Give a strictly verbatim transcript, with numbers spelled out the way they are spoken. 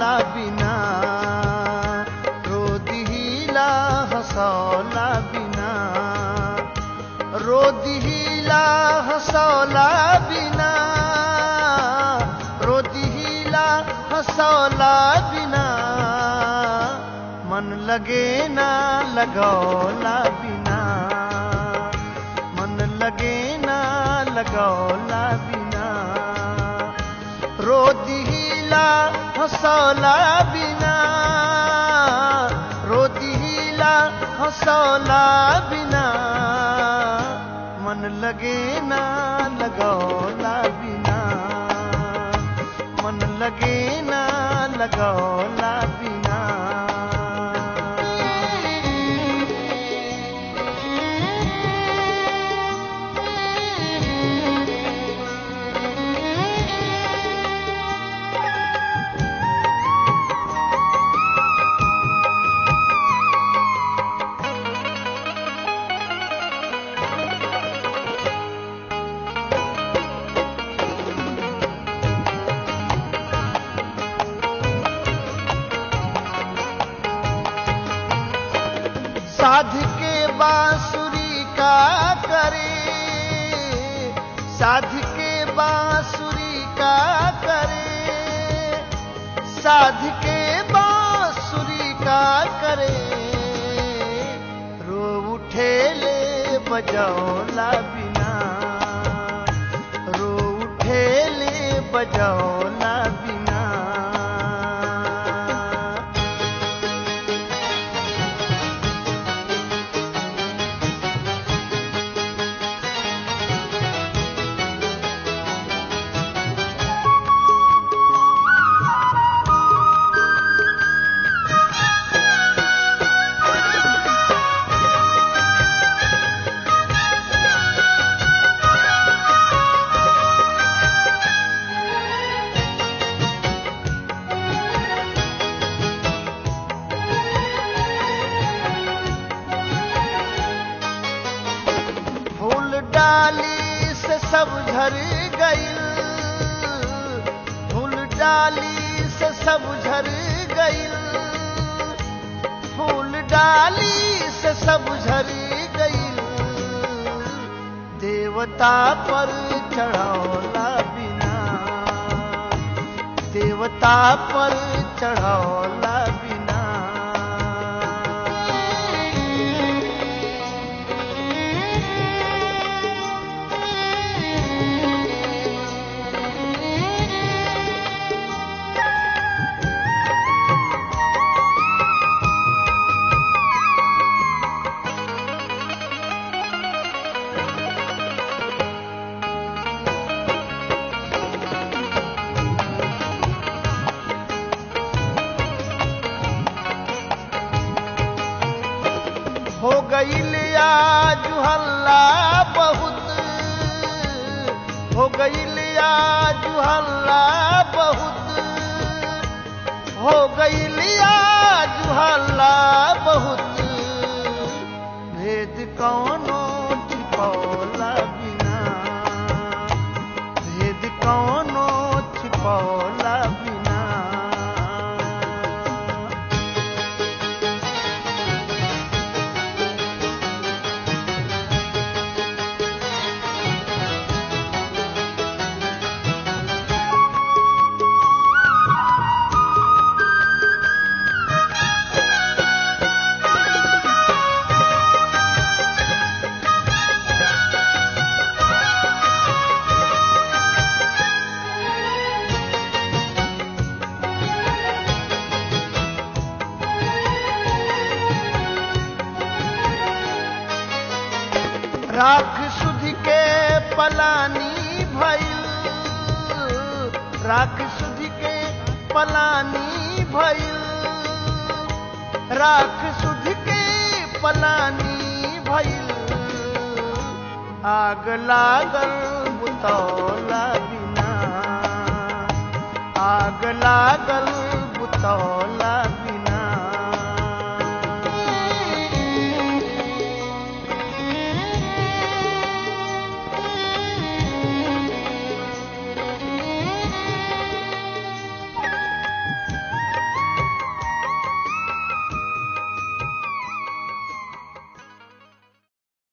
हंसौला बिना, रोदिहिला हंसौला बिना, रोदिहिला हंसौला बिना, रोदिहिला हंसौला बिना, मन लगे ना लगौला बिना, मन लगे ना लगौला बिना, रोदिहिला हंसौला बिना, रोदिहिला हंसौला बिना, मन लगे ना लगौला बिना, मन लगे ना लगौला बिना। साध के बांसुरी का करे, साध के बांसुरी का करे, साध के बांसुरी का करे, रो उठे ले बजौला बिना, रो उठे ले बजौला बिना। डाली से सब झर गइल, फूल डाली से सब झर गइल, फूल डाली से सब झर गइल, देवता पर चढ़ौला बिना, देवता पर चढ़ौला बिना। हो गईल आज हल्ला बहुत, हो गईल आज हल्ला बहुत, हो गईल आज हल्ला बहुत, भेद कौनो छिपौला बिना, भेद कौनो छिपौला बिना। राख सुध के पलानी भइल, राख सुध के पलानी भइल, राख सुध के पलानी भइल, आग लागल बुतौला बिना, आग लागल बुतौला बिना।